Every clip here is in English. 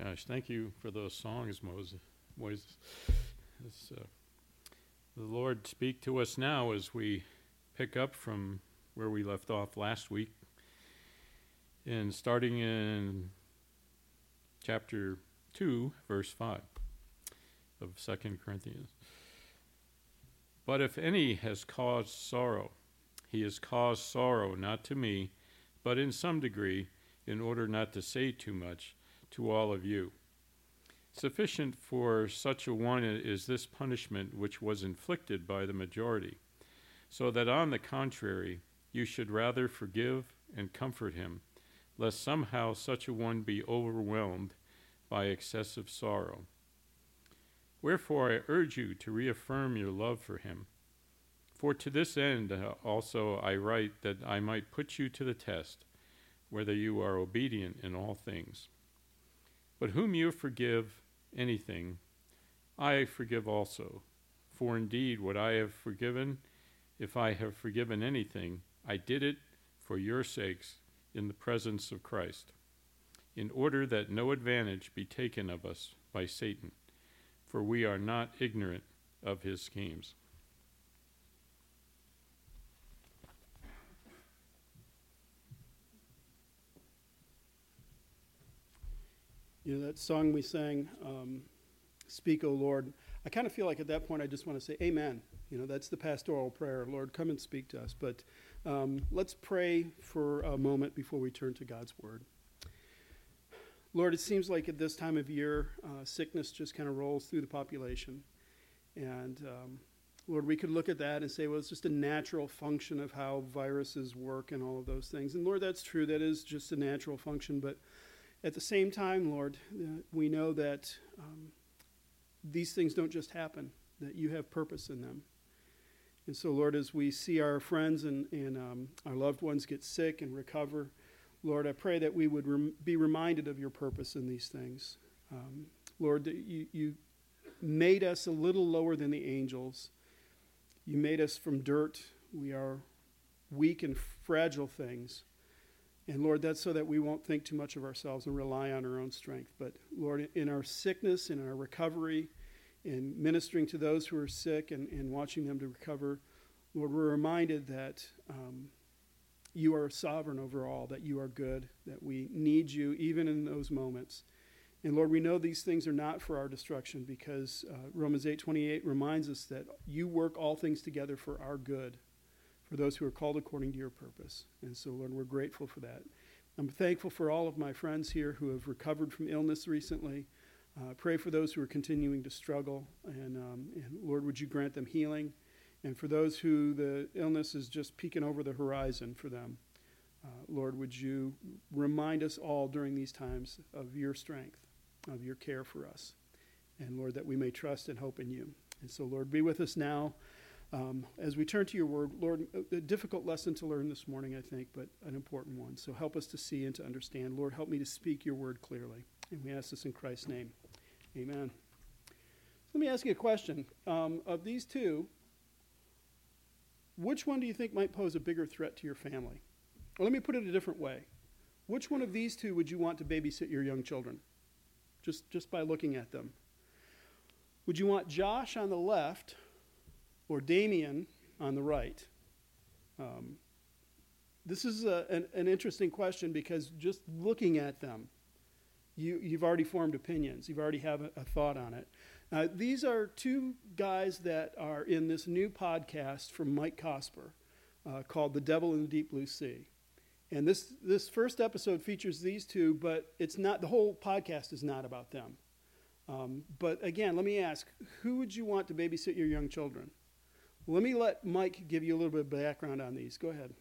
Gosh, thank you for those songs, Moses. The Lord speak to us now as we pick up from where we left off last week, and starting in chapter 2, verse 5 of 2 Corinthians. But if any has caused sorrow, he has caused sorrow not to me, but in some degree, in order not to say too much, to all of you. Sufficient for such a one is this punishment which was inflicted by the majority, so that on the contrary, you should rather forgive and comfort him, lest somehow such a one be overwhelmed by excessive sorrow. Wherefore I urge you to reaffirm your love for him. For to this end also I write, that I might put you to the test, whether you are obedient in all things. But whom you forgive anything, I forgive also. For indeed what I have forgiven, if I have forgiven anything, I did it for your sakes in the presence of Christ, in order that no advantage be taken of us by Satan, for we are not ignorant of his schemes. You know, that song we sang, Speak, O Lord, I kind of feel like at that point I just want to say amen. You know, that's the pastoral prayer. Lord, come and speak to us. But let's pray for a moment before we turn to God's word. Lord, it seems like at this time of year, sickness just kind of rolls through the population. And Lord, we could look at that and say, well, it's just a natural function of how viruses work and all of those things. And Lord, that's true. That is just a natural function. But at the same time, Lord, we know that these things don't just happen, that you have purpose in them. And so, Lord, as we see our friends and our loved ones get sick and recover, Lord, I pray that we would be reminded of your purpose in these things. Lord, that you made us a little lower than the angels. You made us from dirt. We are weak and fragile things. And Lord, that's so that we won't think too much of ourselves and rely on our own strength. But Lord, in our sickness, in our recovery, in ministering to those who are sick and watching them to recover, Lord, we're reminded that you are sovereign over all, that you are good, that we need you even in those moments. And Lord, we know these things are not for our destruction, because Romans 8:28 reminds us that you work all things together for our good, for those who are called according to your purpose. And so, Lord, we're grateful for that. I'm thankful for all of my friends here who have recovered from illness recently. Pray for those who are continuing to struggle. And Lord, would you grant them healing? And for those who the illness is just peeking over the horizon for them, Lord, would you remind us all during these times of your strength, of your care for us. And Lord, that we may trust and hope in you. And so, Lord, be with us now. As we turn to your word, Lord, a difficult lesson to learn this morning, I think, but an important one. So help us to see and to understand. Lord, help me to speak your word clearly. And we ask this in Christ's name. Amen. Let me ask you a question. Of these two, which one do you think might pose a bigger threat to your family? Or let me put it a different way. Which one of these two would you want to babysit your young children? Just by looking at them. Would you want Josh on the left or Damien on the right? This is an interesting question, because just looking at them, you've already formed opinions. You've already have a thought on it. These are two guys that are in this new podcast from Mike Cosper called The Devil in the Deep Blue Sea. And this first episode features these two, but it's not, the whole podcast is not about them. But again, let me ask, who would you want to babysit your young children? Let me let Mike give you a little bit of background on these. Go ahead.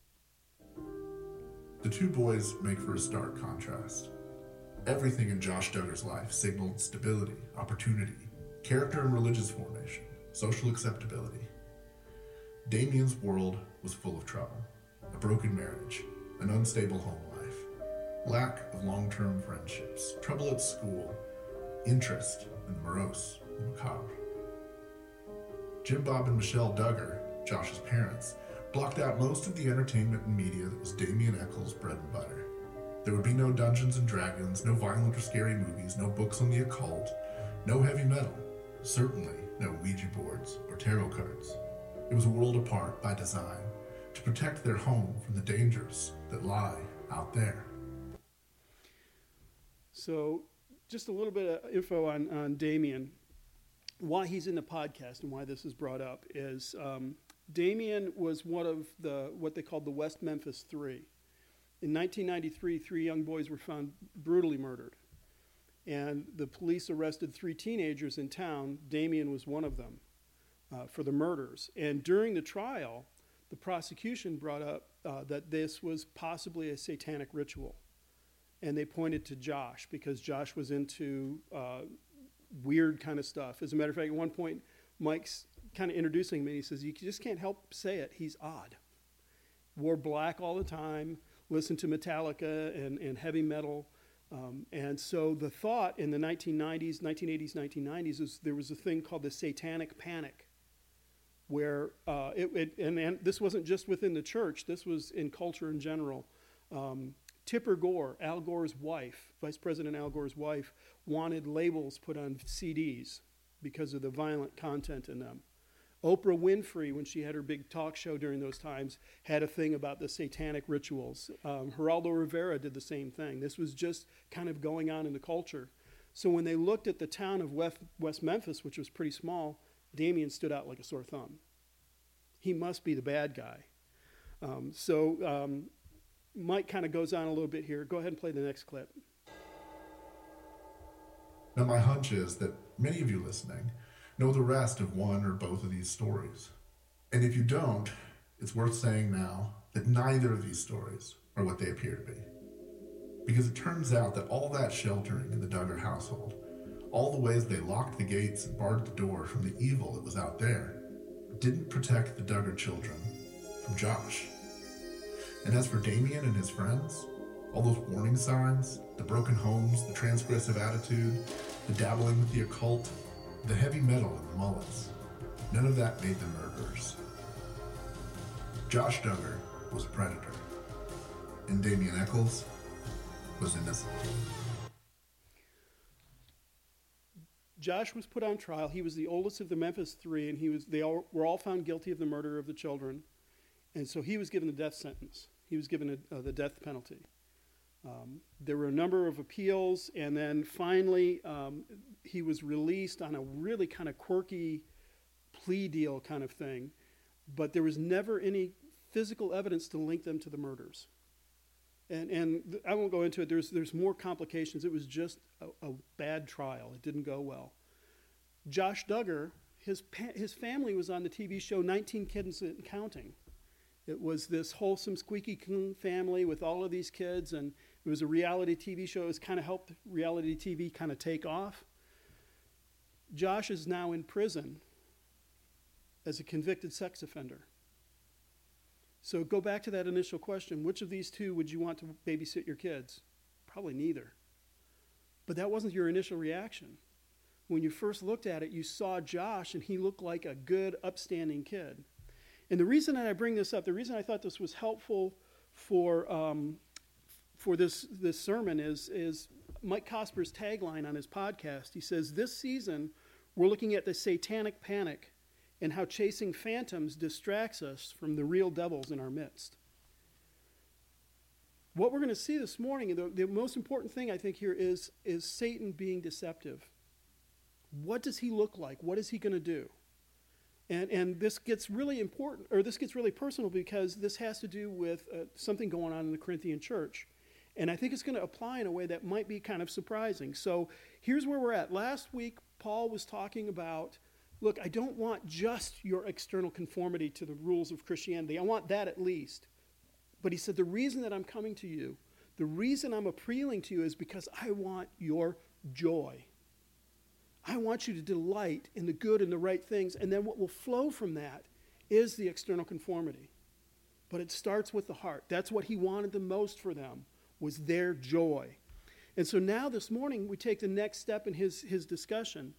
The two boys make for a stark contrast. Everything in Josh Duggar's life signaled stability, opportunity, character and religious formation, social acceptability. Damien's world was full of trouble. A broken marriage, an unstable home life, lack of long-term friendships, trouble at school, interest in the morose, the macabre. Jim Bob and Michelle Duggar, Josh's parents, blocked out most of the entertainment and media that was Damien Eccles' bread and butter. There would be no Dungeons and Dragons, no violent or scary movies, no books on the occult, no heavy metal, certainly no Ouija boards or tarot cards. It was a world apart by design, to protect their home from the dangers that lie out there. So, just a little bit of info on Damien. Why he's in the podcast and why this is brought up is Damien was one of what they called the West Memphis Three. In 1993, 3 young boys were found brutally murdered. And the police arrested 3 teenagers in town. Damien was one of them for the murders. And during the trial, the prosecution brought up that this was possibly a satanic ritual. And they pointed to Josh because Josh was into weird kind of stuff. As a matter of fact, at one point, Mike's kind of introducing me. He says, you just can't help say it. He's odd. Wore black all the time, listened to Metallica and heavy metal. And so the thought in the 1980s, 1990s, is there was a thing called the Satanic Panic, where and this wasn't just within the church. This was in culture in general. Tipper Gore, Al Gore's wife, Vice President Al Gore's wife, wanted labels put on CDs because of the violent content in them. Oprah Winfrey, when she had her big talk show during those times, had a thing about the satanic rituals. Geraldo Rivera did the same thing. This was just kind of going on in the culture. So when they looked at the town of West Memphis, which was pretty small, Damien stood out like a sore thumb. He must be the bad guy. Mike kind of goes on a little bit here. Go ahead and play the next clip. Now, my hunch is that many of you listening know the rest of one or both of these stories. And if you don't, it's worth saying now that neither of these stories are what they appear to be. Because it turns out that all that sheltering in the Duggar household, all the ways they locked the gates and barred the door from the evil that was out there, didn't protect the Duggar children from Josh. And as for Damien and his friends, all those warning signs, the broken homes, the transgressive attitude, the dabbling with the occult, the heavy metal and the mullets, none of that made them murderers. Josh Duggar was a predator, and Damien Echols was innocent. Josh was put on trial. He was the oldest of the Memphis Three, and they were all found guilty of the murder of the children. And so he was given the death sentence. He was given the death penalty. There were a number of appeals, and then finally he was released on a really kind of quirky plea deal kind of thing. But there was never any physical evidence to link them to the murders. And I won't go into it. There's more complications. It was just a bad trial. It didn't go well. Josh Duggar, his family was on the TV show 19 Kids and Counting. It was this wholesome, squeaky clean family with all of these kids, and it was a reality TV show. It was kind of helped reality TV kind of take off. Josh is now in prison as a convicted sex offender. So go back to that initial question. Which of these two would you want to babysit your kids? Probably neither. But that wasn't your initial reaction. When you first looked at it, you saw Josh, and he looked like a good, upstanding kid. And the reason that I bring this up, the reason I thought this was helpful for this sermon is Mike Cosper's tagline on his podcast. He says, this season, we're looking at the satanic panic and how chasing phantoms distracts us from the real devils in our midst. What we're going to see this morning, and the most important thing I think here is Satan being deceptive. What does he look like? What is he going to do? And this gets really important, or this gets really personal, because this has to do with something going on in the Corinthian church. And I think it's going to apply in a way that might be kind of surprising. So here's where we're at. Last week, Paul was talking about, look, I don't want just your external conformity to the rules of Christianity. I want that at least. But he said, the reason that I'm coming to you, the reason I'm appealing to you is because I want your joy. I want you to delight in the good and the right things, and then what will flow from that is the external conformity. But it starts with the heart. That's what he wanted the most for them, was their joy. And so now this morning, we take the next step in his discussion.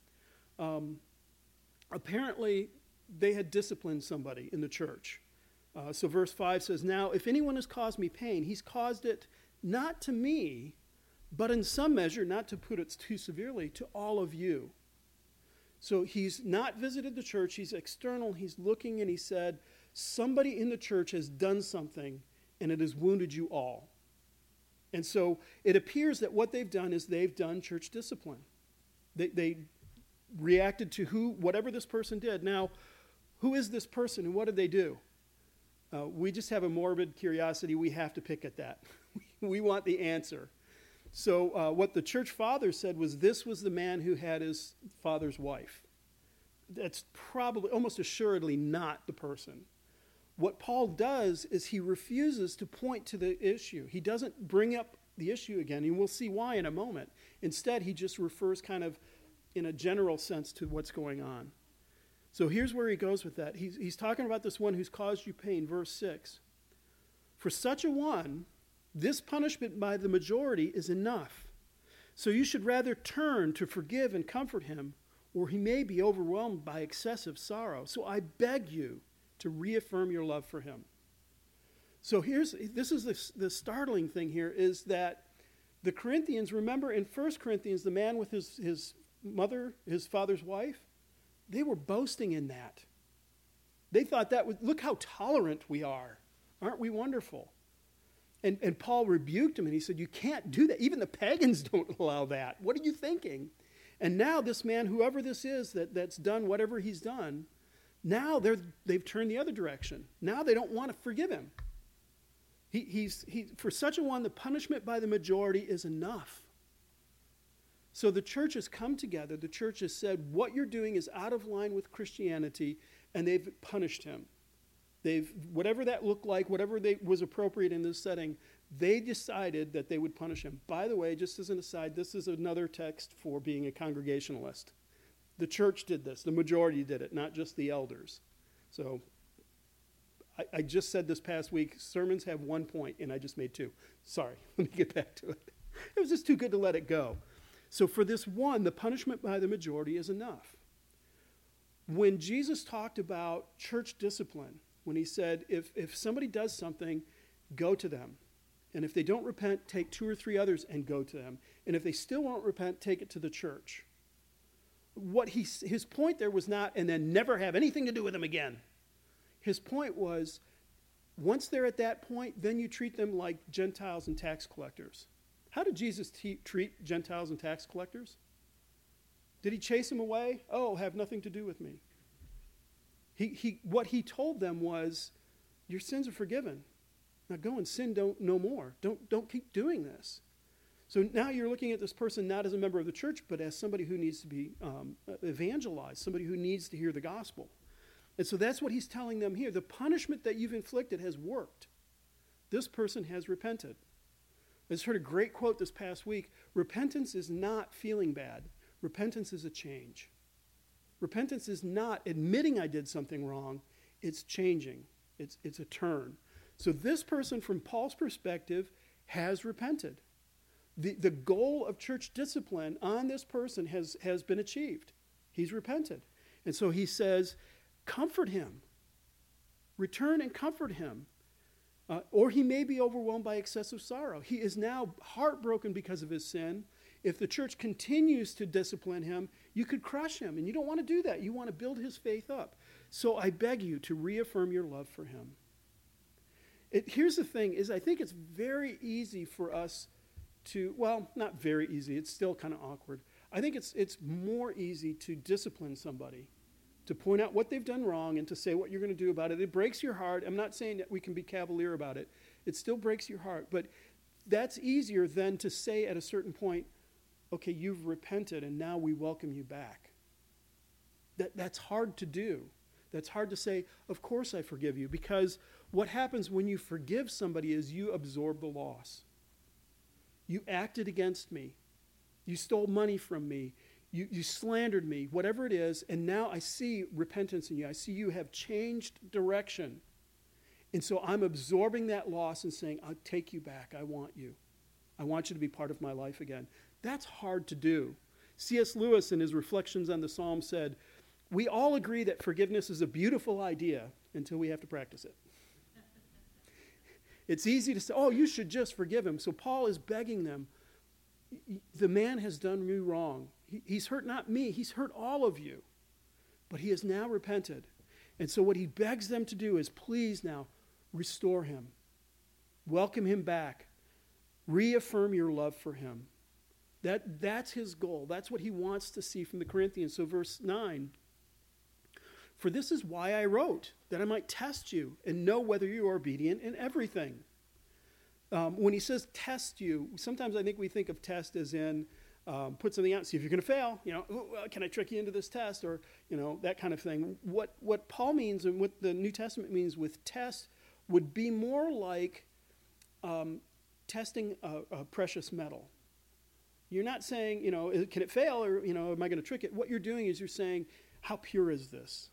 Apparently, they had disciplined somebody in the church. So verse 5 says, now, if anyone has caused me pain, he's caused it not to me, but in some measure, not to put it too severely, to all of you. So he's not visited the church, he's external, he's looking, and he said, somebody in the church has done something, and it has wounded you all. And so it appears that what they've done is they've done church discipline. They reacted to whatever this person did. Now, who is this person and what did they do? We just have a morbid curiosity. We have to pick at that. We want the answer. So what the church fathers said was this was the man who had his father's wife. That's probably, almost assuredly, not the person. What Paul does is he refuses to point to the issue. He doesn't bring up the issue again, and we'll see why in a moment. Instead, he just refers kind of in a general sense to what's going on. So here's where he goes with that. He's talking about this one who's caused you pain, verse 6. For such a one, this punishment by the majority is enough. So you should rather turn to forgive and comfort him, or he may be overwhelmed by excessive sorrow. So I beg you to reaffirm your love for him. So this is the startling thing here is that the Corinthians, remember in 1 Corinthians, the man with his mother, his father's wife, they were boasting in that. They thought that was, look how tolerant we are. Aren't we wonderful? And Paul rebuked him and he said, you can't do that. Even the pagans don't allow that. What are you thinking? And now this man, whoever this is that's done whatever he's done, now they've turned the other direction. Now they don't want to forgive him. For such a one, the punishment by the majority is enough. So the church has come together. The church has said, what you're doing is out of line with Christianity, and they've punished him. Whatever that looked like, whatever was appropriate in this setting, they decided that they would punish him. By the way, just as an aside, this is another text for being a Congregationalist. The church did this. The majority did it, not just the elders. So I just said this past week, sermons have 1 point, and I just made 2. Sorry, let me get back to it. It was just too good to let it go. So for this one, the punishment by the majority is enough. When Jesus talked about church discipline, when he said, if somebody does something, go to them. And if they don't repent, take 2 or 3 others and go to them. And if they still won't repent, take it to the church. His point there was not, and then never have anything to do with them again. His point was, once they're at that point, then you treat them like Gentiles and tax collectors. How did Jesus treat Gentiles and tax collectors? Did he chase them away? Oh, have nothing to do with me. What he told them was, your sins are forgiven. Now go and sin no more. Don't keep doing this. So now you're looking at this person not as a member of the church, but as somebody who needs to be evangelized, somebody who needs to hear the gospel. And so that's what he's telling them here. The punishment that you've inflicted has worked. This person has repented. I just heard a great quote this past week. Repentance is not feeling bad. Repentance is a change. Repentance is not admitting I did something wrong. It's changing. It's a turn. So this person, from Paul's perspective, has repented. The goal of church discipline on this person has been achieved. He's repented. And so he says, comfort him. Return and comfort him. Or he may be overwhelmed by excessive sorrow. He is now heartbroken because of his sin. If the church continues to discipline him, you could crush him, and you don't want to do that. You want to build his faith up. So I beg you to reaffirm your love for him. Here's the thing, is I think it's very easy for us to, well, not very easy, it's still kind of awkward. I think it's more easy to discipline somebody, to point out what they've done wrong and to say what you're going to do about it. It breaks your heart. I'm not saying that we can be cavalier about it. It still breaks your heart. But that's easier than to say at a certain point, okay, you've repented and now we welcome you back. That's hard to do. That's hard to say, of course I forgive you, because what happens when you forgive somebody is you absorb the loss. You acted against me. You stole money from me. You slandered me, whatever it is, and now I see repentance in you. I see you have changed direction. And so I'm absorbing that loss and saying, I'll take you back. I want you. I want you to be part of my life again. That's hard to do. C.S. Lewis, in his Reflections on the Psalm, said, we all agree that forgiveness is a beautiful idea until we have to practice it. It's easy to say, oh, you should just forgive him. So Paul is begging them, the man has done you wrong. He's hurt not me, he's hurt all of you. But he has now repented. And so what he begs them to do is, please now restore him. Welcome him back. Reaffirm your love for him. That's his goal. That's what he wants to see from the Corinthians. So verse 9, for this is why I wrote, that I might test you and know whether you are obedient in everything. When he says test you, sometimes I think we think of test as in put something out, see if you're going to fail. Can I trick you into this test? Or, that kind of thing. What Paul means and what the New Testament means with test would be more like testing a precious metal. You're not saying, can it fail or, am I going to trick it? What you're doing is you're saying, how pure is this?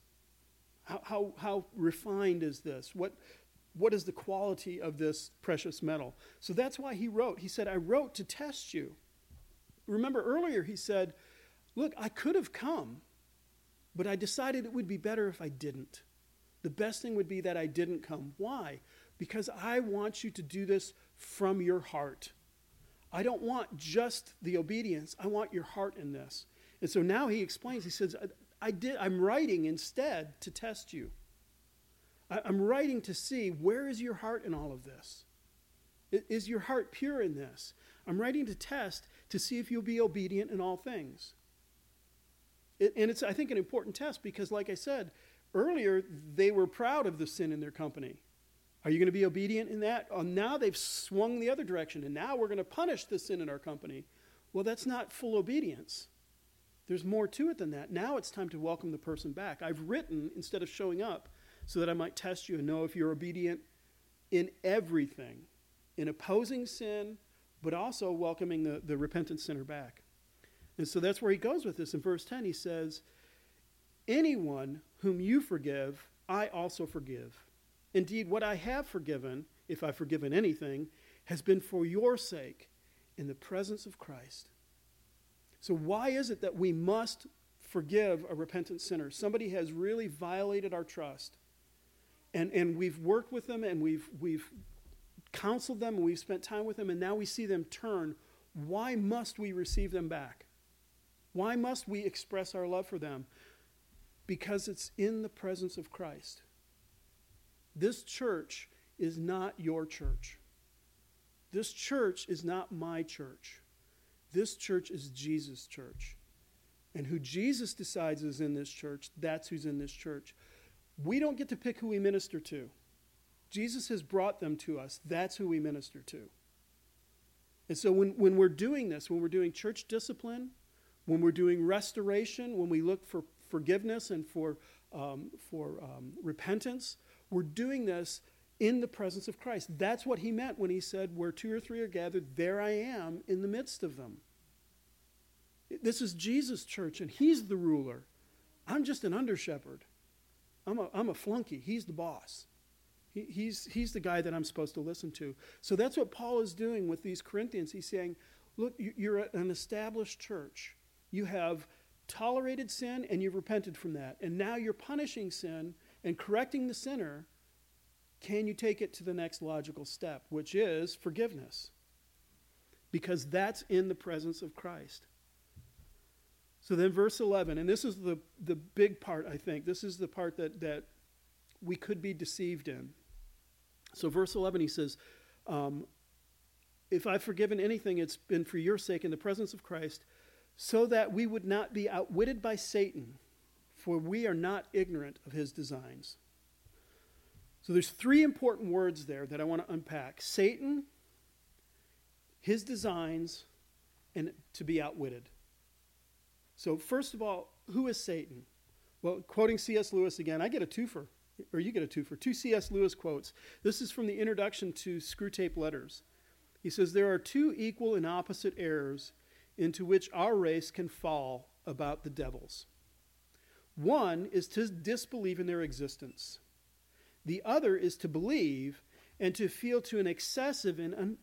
How refined is this? What is the quality of this precious metal? So that's why he wrote. He said, I wrote to test you. Remember earlier he said, look, I could have come, but I decided it would be better if I didn't. The best thing would be that I didn't come. Why? Because I want you to do this from your heart. I don't want just the obedience. I want your heart in this. And so now he explains, he says, I'm writing instead to test you. I'm writing to see, where is your heart in all of this? Is your heart pure in this? I'm writing to test to see if you'll be obedient in all things. And it's, I think, an important test because, like I said earlier, they were proud of the sin in their company. Are you going to be obedient in that? Now they've swung the other direction, and now we're going to punish the sin in our company. Well, that's not full obedience. There's more to it than that. Now it's time to welcome the person back. I've written instead of showing up so that I might test you and know if you're obedient in everything, in opposing sin, but also welcoming the repentant sinner back. And so that's where he goes with this. In verse 10, he says, anyone whom you forgive, I also forgive. Indeed, what I have forgiven, if I've forgiven anything, has been for your sake in the presence of Christ. So why is it that we must forgive a repentant sinner? Somebody has really violated our trust. And we've worked with them and we've counseled them and we've spent time with them and now we see them turn. Why must we receive them back? Why must we express our love for them? Because it's in the presence of Christ. This church is not your church. This church is not my church. This church is Jesus' church. And who Jesus decides is in this church, that's who's in this church. We don't get to pick who we minister to. Jesus has brought them to us. That's who we minister to. And so when we're doing this, when we're doing church discipline, when we're doing restoration, when we look for forgiveness and for repentance, we're doing this in the presence of Christ. That's what he meant when he said, where two or three are gathered, there I am in the midst of them. This is Jesus' church, and he's the ruler. I'm just an under-shepherd. I'm a flunky. He's the boss. He's the guy that I'm supposed to listen to. So that's what Paul is doing with these Corinthians. He's saying, look, you're an established church. You have tolerated sin, and you've repented from that. And now you're punishing sin and correcting the sinner. Can you take it to the next logical step, which is forgiveness? Because that's in the presence of Christ. So then verse 11, and this is the big part, I think. This is the part that we could be deceived in. So verse 11, he says, if I've forgiven anything, it's been for your sake in the presence of Christ, so that we would not be outwitted by Satan, for we are not ignorant of his designs. So there's three important words there that I want to unpack. Satan, his designs, and to be outwitted. So first of all, who is Satan? Well, quoting C.S. Lewis again, I get a twofer, or you get a twofer. Two C.S. Lewis quotes. This is from the introduction to Screwtape Letters. He says, there are two equal and opposite errors into which our race can fall about the devils. One is to disbelieve in their existence. The other is to believe and to feel to an excessive and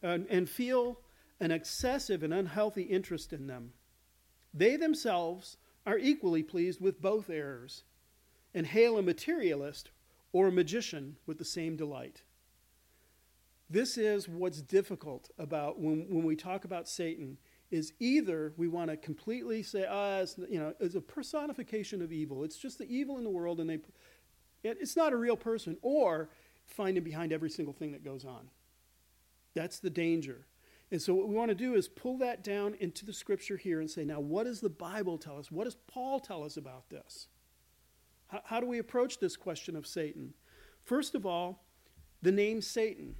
unhealthy interest in them. They themselves are equally pleased with both errors and hail a materialist or a magician with the same delight. This is what's difficult about when we talk about Satan, is either we want to completely say, it's a personification of evil. It's just the evil in the world, and it's not a real person, or find him behind every single thing that goes on. That's the danger. And so what we want to do is pull that down into the scripture here and say, now, what does the Bible tell us? What does Paul tell us about this? How do we approach this question of Satan? First of all, the name Satan.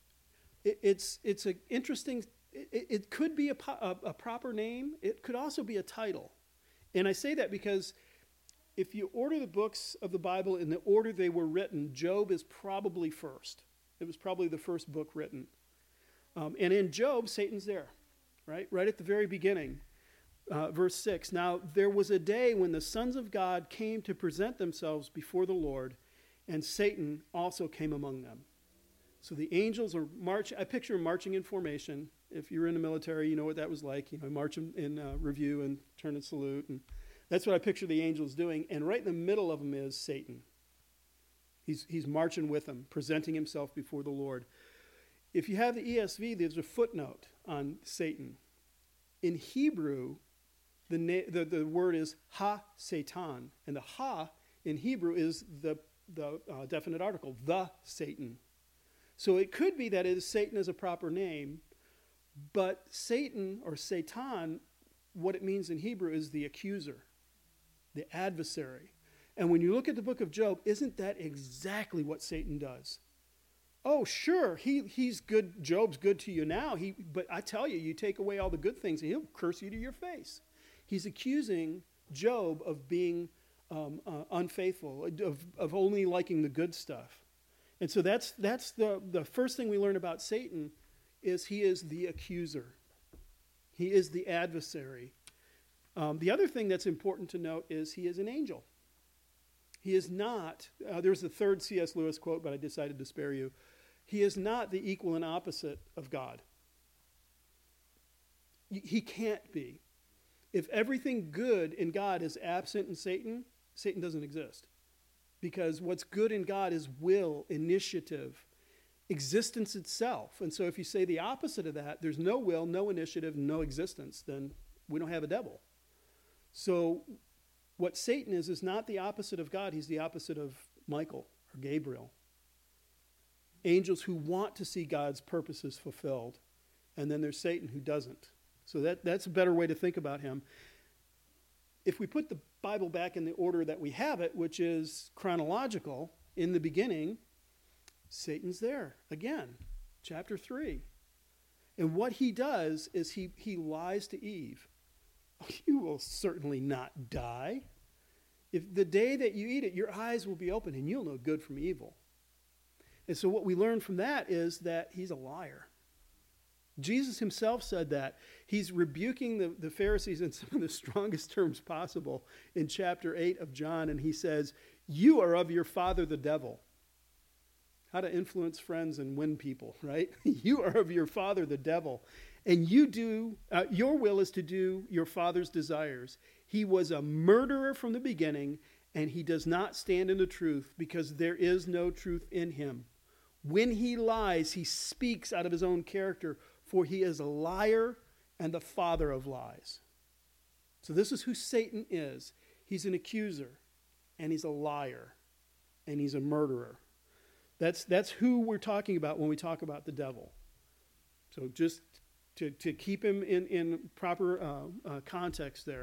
It's an interesting, it could be a proper name. It could also be a title. And I say that because if you order the books of the Bible in the order they were written, Job is probably first. It was probably the first book written. And in Job, Satan's there, right? Right at the very beginning. Verse 6, now there was a day when the sons of God came to present themselves before the Lord, and Satan also came among them. So the angels are marching. I picture them marching in formation. If you're in the military, you know what that was like. March in review and turn and salute. And that's what I picture the angels doing. And right in the middle of them is Satan. He's marching with them, presenting himself before the Lord. If you have the ESV, there's a footnote on Satan. In Hebrew, the word is ha-Satan. And the ha in Hebrew is the definite article, the Satan. So it could be that it is Satan as a proper name, but Satan or Satan, what it means in Hebrew is the accuser, the adversary. And when you look at the book of Job, isn't that exactly what Satan does? Oh, sure, he's good. Job's good to you now. But I tell you, you take away all the good things, and he'll curse you to your face. He's accusing Job of being unfaithful, of only liking the good stuff. And so that's the first thing we learn about Satan is he is the accuser. He is the adversary. The other thing that's important to note is he is an angel. He is not, there's the third C.S. Lewis quote, but I decided to spare you. He is not the equal and opposite of God. He can't be. If everything good in God is absent in Satan, Satan doesn't exist. Because what's good in God is will, initiative, existence itself. And so if you say the opposite of that, there's no will, no initiative, no existence, then we don't have a devil. So what Satan is not the opposite of God. He's the opposite of Michael or Gabriel. Angels who want to see God's purposes fulfilled. And then there's Satan who doesn't. So that's a better way to think about him. If we put the Bible back in the order that we have it, which is chronological, in the beginning, Satan's there again, chapter 3. And what he does is he lies to Eve. You will certainly not die. If the day that you eat it, your eyes will be open and you'll know good from evil. And so what we learn from that is that he's a liar. Jesus himself said that. He's rebuking the Pharisees in some of the strongest terms possible in chapter 8 of John, and he says, you are of your father the devil. How to influence friends and win people, right? You are of your father the devil, and you do, your will is to do your father's desires. He was a murderer from the beginning, and he does not stand in the truth because there is no truth in him. When he lies, he speaks out of his own character, for he is a liar and the father of lies. So this is who Satan is. He's an accuser, and he's a liar, and he's a murderer. That's who we're talking about when we talk about the devil. So just to keep him in proper context there.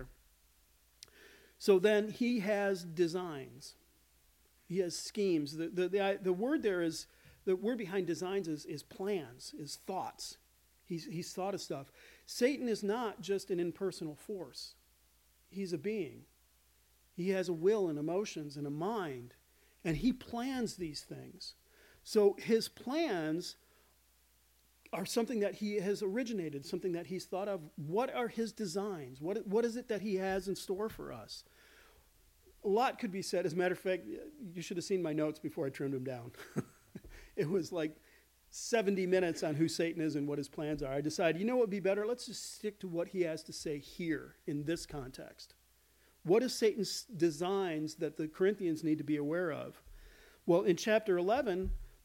So then he has designs. He has schemes. The word there is, the word behind designs is plans, is thoughts. He's thought of stuff. Satan is not just an impersonal force. He's a being. He has a will and emotions and a mind, and he plans these things. So his plans are something that he has originated, something that he's thought of. What are his designs? What is it that he has in store for us? A lot could be said. As a matter of fact, you should have seen my notes before I trimmed them down. It was like 70 minutes on who Satan is and what his plans are. I decided, what would be better? Let's just stick to what he has to say here in this context. What is Satan's designs that the Corinthians need to be aware of? Well, in chapter 11,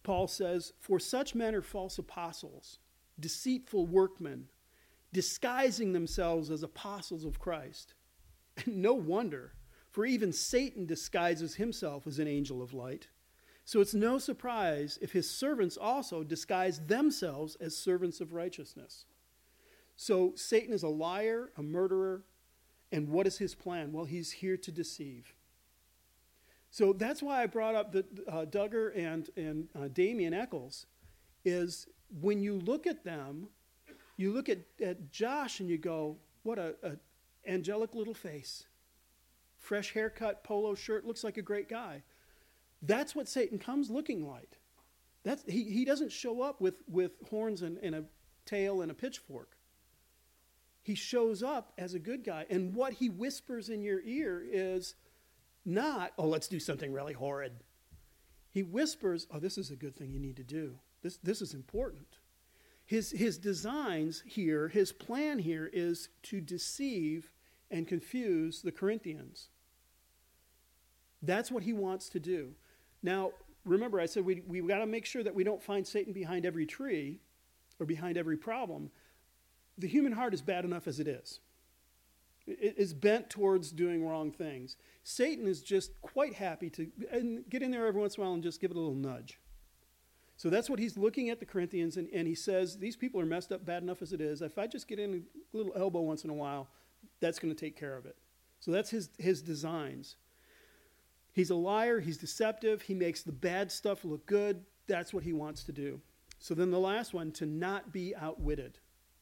Paul says, "For such men are false apostles, deceitful workmen, disguising themselves as apostles of Christ." And no wonder, for even Satan disguises himself as an angel of light. So it's no surprise if his servants also disguise themselves as servants of righteousness. So Satan is a liar, a murderer, and what is his plan? Well, he's here to deceive. So that's why I brought up Duggar and Damien Eccles, is when you look at them, you look at Josh and you go, what a angelic little face. Fresh haircut, polo shirt, looks like a great guy. That's what Satan comes looking like. He doesn't show up with horns and a tail and a pitchfork. He shows up as a good guy. And what he whispers in your ear is not, "Oh, let's do something really horrid." He whispers, "Oh, this is a good thing you need to do. This is important." His designs here, his plan here is to deceive and confuse the Corinthians. That's what he wants to do. Now, remember, I said we've got to make sure that we don't find Satan behind every tree or behind every problem. The human heart is bad enough as it is. It is bent towards doing wrong things. Satan is just quite happy to get in there every once in a while and just give it a little nudge. So that's what he's looking at the Corinthians, and he says, these people are messed up bad enough as it is. If I just get in a little elbow once in a while, that's going to take care of it. So that's his designs. He's a liar. He's deceptive. He makes the bad stuff look good. That's what he wants to do. So then the last one, to not be outwitted.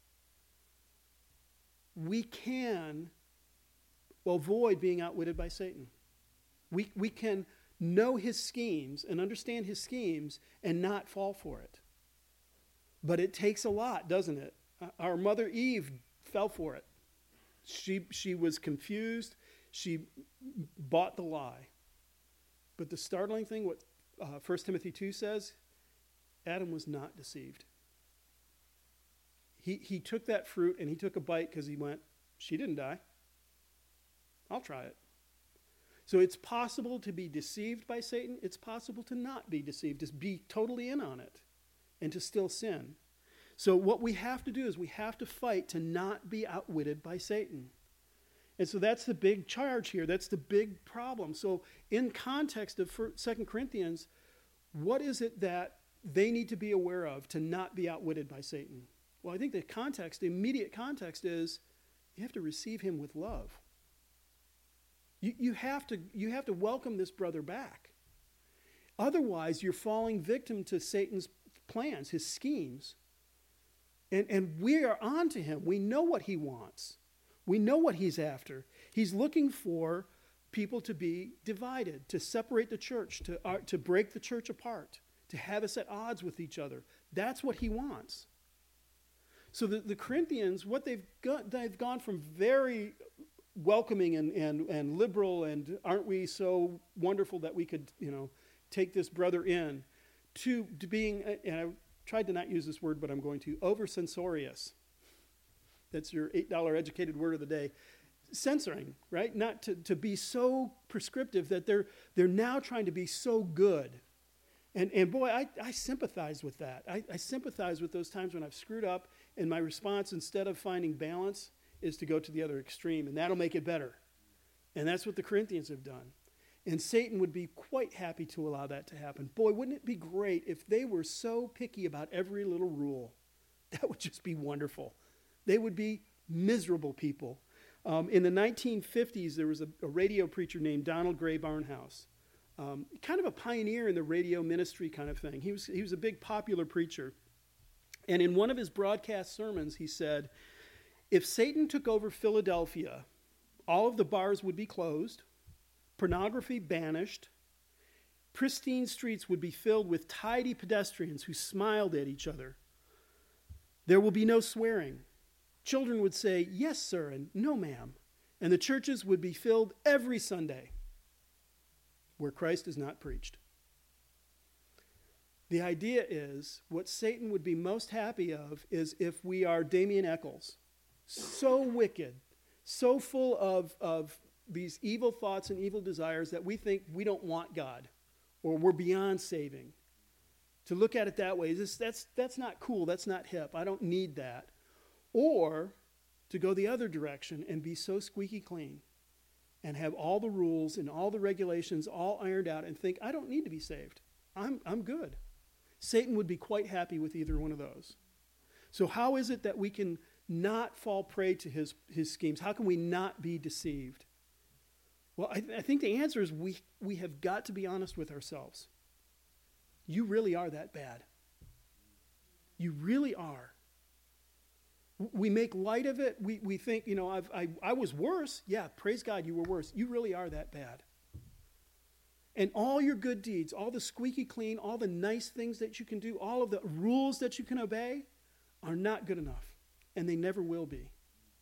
We can avoid being outwitted by Satan. We can know his schemes and understand his schemes and not fall for it. But it takes a lot, doesn't it? Our mother Eve fell for it. She was confused. She bought the lie. But the startling thing, what 1 Timothy 2 says, Adam was not deceived. He took that fruit and he took a bite because he went, she didn't die. I'll try it. So it's possible to be deceived by Satan. It's possible to not be deceived, to be totally in on it and to still sin. So what we have to do is we have to fight to not be outwitted by Satan. And so that's the big charge here. That's the big problem. So in context of 2 Corinthians, what is it that they need to be aware of to not be outwitted by Satan? Well, I think the immediate context is you have to receive him with love. You have to welcome this brother back. Otherwise, you're falling victim to Satan's plans, his schemes. And we are on to him. We know what he wants. We know what he's after. He's looking for people to be divided, to separate the church, to break the church apart, to have us at odds with each other. That's what he wants. So the Corinthians, what they've gone from very welcoming and liberal and aren't we so wonderful that we could, take this brother in, to being, and I tried to not use this word, but I'm going to, over-censorious. That's your $8 educated word of the day. Censoring, right? Not to be so prescriptive that they're now trying to be so good. And boy, I sympathize with that. I sympathize with those times when I've screwed up and my response, instead of finding balance, is to go to the other extreme, and that'll make it better. And that's what the Corinthians have done. And Satan would be quite happy to allow that to happen. Boy, wouldn't it be great if they were so picky about every little rule? That would just be wonderful. They would be miserable people. In the 1950s, there was a radio preacher named Donald Gray Barnhouse. Kind of a pioneer in the radio ministry kind of thing. He was a big popular preacher. And in one of his broadcast sermons, he said, if Satan took over Philadelphia, all of the bars would be closed, pornography banished, pristine streets would be filled with tidy pedestrians who smiled at each other. There will be no swearing. Children would say, yes, sir, and no, ma'am. And the churches would be filled every Sunday where Christ is not preached. The idea is, what Satan would be most happy of is if we are Damien Eccles, so wicked, so full of these evil thoughts and evil desires that we think we don't want God, or we're beyond saving, To look at it that way, that's not cool, that's not hip, I don't need that. Or to go the other direction and be so squeaky clean and have all the rules and all the regulations all ironed out and think, I don't need to be saved. I'm good. Satan would be quite happy with either one of those. So how is it that we can not fall prey to his schemes? How can we not be deceived? Well, I think the answer is we have got to be honest with ourselves. You really are that bad. You really are. We make light of it. We think, I was worse. Yeah, praise God, you were worse. You really are that bad. And all your good deeds, all the squeaky clean, all the nice things that you can do, all of the rules that you can obey are not good enough. And they never will be.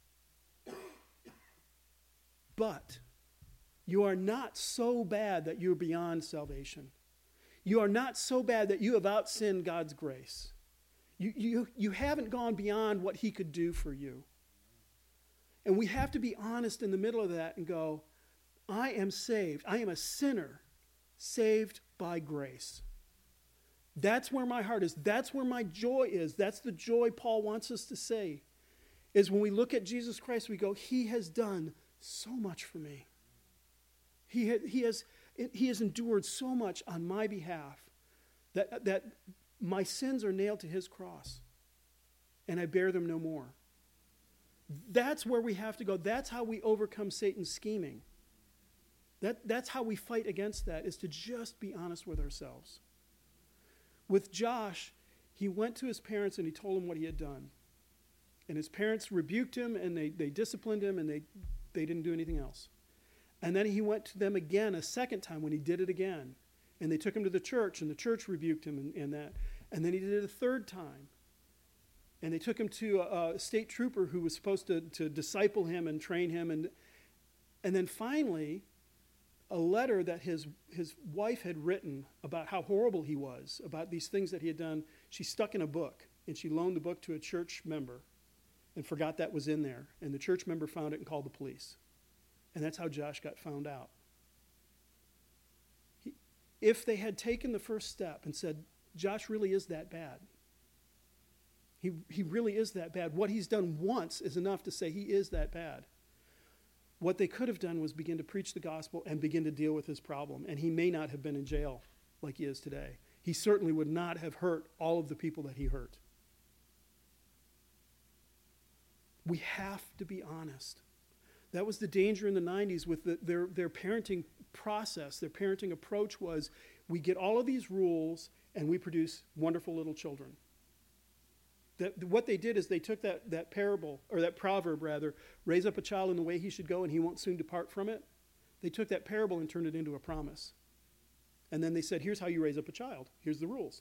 But you are not so bad that you're beyond salvation. You are not so bad that you have outsinned God's grace. You haven't gone beyond what he could do for you. And we have to be honest in the middle of that and go, I am saved. I am a sinner saved by grace. That's where my heart is. That's where my joy is. That's the joy Paul wants us to say, is when we look at Jesus Christ, we go, he has done so much for me. He has endured so much on my behalf that my sins are nailed to his cross, and I bear them no more. That's where we have to go. That's how we overcome Satan's scheming. That's how we fight against that, is to just be honest with ourselves. With Josh, he went to his parents and he told them what he had done. And his parents rebuked him and they disciplined him, and they didn't do anything else. And then he went to them again a second time when he did it again. And they took him to the church, and the church rebuked him and that. And then he did it a third time. And they took him to a state trooper who was supposed to disciple him and train him. And then finally, a letter that his wife had written about how horrible he was, about these things that he had done, she stuck in a book. And she loaned the book to a church member and forgot that was in there. And the church member found it and called the police. And that's how Josh got found out. If they had taken the first step and said, Josh really is that bad. He really is that bad. What he's done once is enough to say he is that bad. What they could have done was begin to preach the gospel and begin to deal with his problem. And he may not have been in jail like he is today. He certainly would not have hurt all of the people that he hurt. We have to be honest. That was the danger in the 90s with their parenting process. Their parenting approach was, we get all of these rules and we produce wonderful little children. What they did is they took that parable, or that proverb rather, raise up a child in the way he should go and he won't soon depart from it. They took that parable and turned it into a promise. And then they said, here's how you raise up a child. Here's the rules.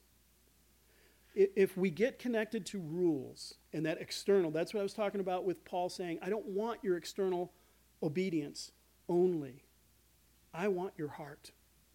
If we get connected to rules and that external, that's what I was talking about with Paul saying, I don't want your external obedience only. I want your heart.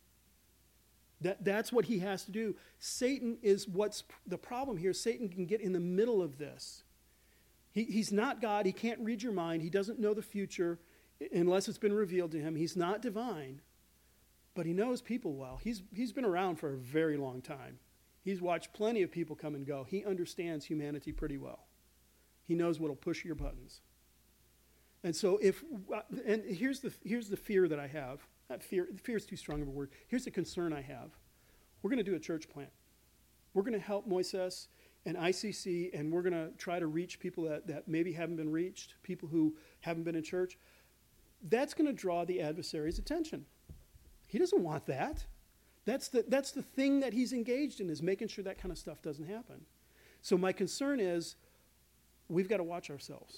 That's what he has to do. Satan is what's the problem here. Satan can get in the middle of this. He's not God. He can't read your mind. He doesn't know the future unless it's been revealed to him. He's not divine, but he knows people well. He's been around for a very long time. He's watched plenty of people come and go. He understands humanity pretty well. He knows what'll push your buttons. And so here's the fear that I have. Not fear is too strong of a word. Here's the concern I have. We're going to do a church plant. We're going to help Moises and ICC, and we're going to try to reach people that maybe haven't been reached, people who haven't been in church. That's going to draw the adversary's attention. He doesn't want that. That's the thing that he's engaged in, is making sure that kind of stuff doesn't happen. So my concern is we've got to watch ourselves,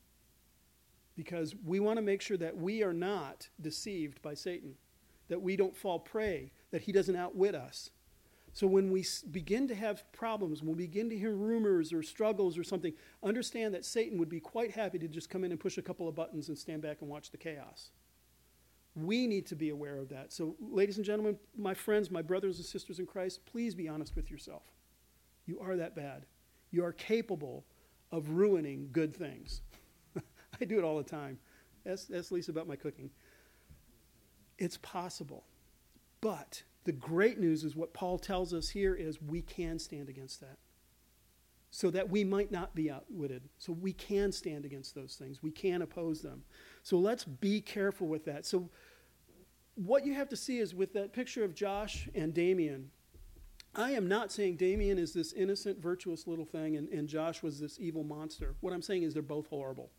because we want to make sure that we are not deceived by Satan, that we don't fall prey, that he doesn't outwit us. So when we begin to have problems, when we begin to hear rumors or struggles or something, understand that Satan would be quite happy to just come in and push a couple of buttons and stand back and watch the chaos. We need to be aware of that. So, ladies and gentlemen, my friends, my brothers and sisters in Christ, please be honest with yourself. You are that bad. You are capable of ruining good things. I do it all the time. Ask Lisa about my cooking. It's possible. But The great news is what Paul tells us here is we can stand against that, so that we might not be outwitted. So we can stand against those things. We can oppose them. So let's be careful with that. So what you have to see is with that picture of Josh and Damien, I am not saying Damien is this innocent, virtuous little thing and Josh was this evil monster. What I'm saying is they're both horrible.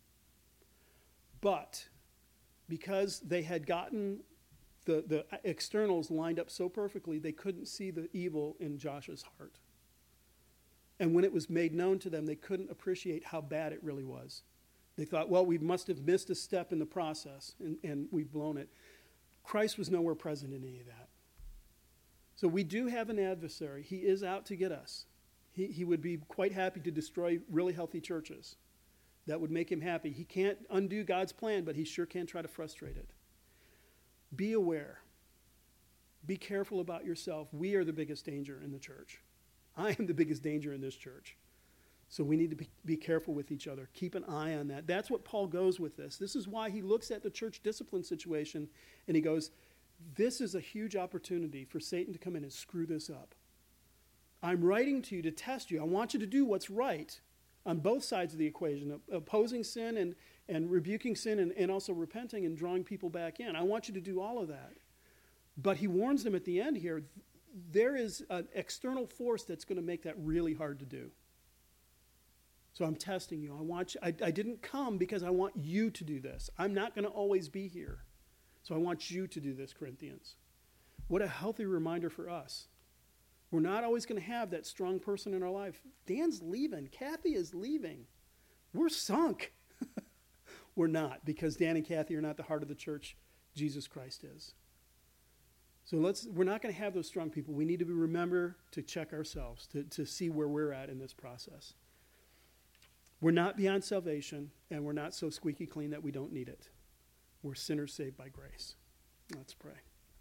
But because they had gotten the externals lined up so perfectly, they couldn't see the evil in Josh's heart. And when it was made known to them, they couldn't appreciate how bad it really was. They thought, well, we must have missed a step in the process, and we've blown it. Christ was nowhere present in any of that. So we do have an adversary. He is out to get us. He would be quite happy to destroy really healthy churches. That would make him happy. He can't undo God's plan, but he sure can try to frustrate it. Be aware. Be careful about yourself. We are the biggest danger in the church. I am the biggest danger in this church. So we need to be careful with each other. Keep an eye on that. That's what Paul goes with this. This is why he looks at the church discipline situation and he goes, this is a huge opportunity for Satan to come in and screw this up. I'm writing to you to test you. I want you to do what's right on both sides of the equation, opposing sin and rebuking sin and also repenting and drawing people back in. I want you to do all of that. But he warns them at the end here, there is an external force that's going to make that really hard to do. So I'm testing you. I didn't come because I want you to do this. I'm not going to always be here. So I want you to do this, Corinthians. What a healthy reminder for us. We're not always going to have that strong person in our life. Dan's leaving. Kathy is leaving. We're sunk. We're not, because Dan and Kathy are not the heart of the church. Jesus Christ is. So we're not going to have those strong people. We need to remember to check ourselves, to see where we're at in this process. We're not beyond salvation, and we're not so squeaky clean that we don't need it. We're sinners saved by grace. Let's pray.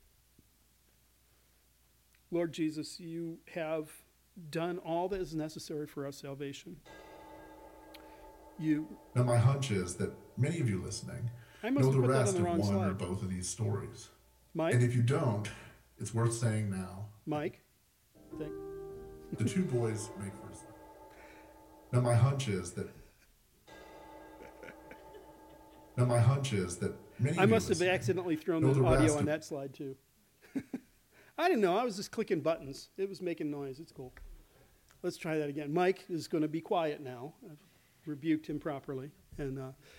Lord Jesus, you have done all that is necessary for our salvation. Now my hunch is that many of you listening know the rest of one or both of these stories. Mike? And if you don't, it's worth saying now. Mike? The two boys make for a start. Now my hunch is that many I of you must have accidentally thrown the audio on that slide too. I didn't know. I was just clicking buttons. It was making noise. It's cool. Let's try that again. Mike is going to be quiet now. I've rebuked him properly. And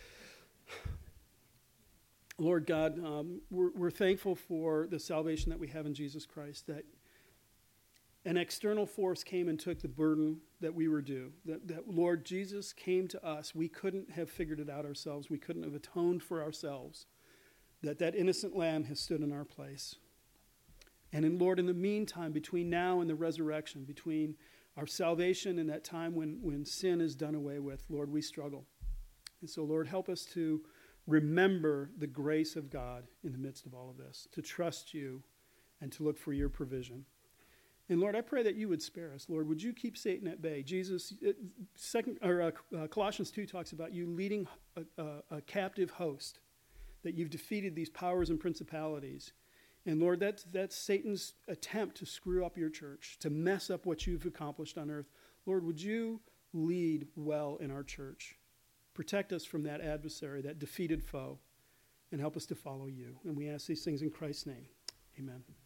Lord God, we're thankful for the salvation that we have in Jesus Christ, that an external force came and took the burden that we were due. That Lord Jesus came to us. We couldn't have figured it out ourselves. We couldn't have atoned for ourselves. That innocent lamb has stood in our place. And Lord, in the meantime, between now and the resurrection, between our salvation and that time when sin is done away with, Lord, we struggle. And so, Lord, help us to remember the grace of God in the midst of all of this, to trust you and to look for your provision. And Lord, I pray that you would spare us. Lord, would you keep Satan at bay? Jesus, Colossians 2 talks about you leading a captive host, that you've defeated these powers and principalities. And Lord, that's Satan's attempt to screw up your church, to mess up what you've accomplished on earth. Lord, would you lead well in our church? Protect us from that adversary, that defeated foe, and help us to follow you. And we ask these things in Christ's name. Amen.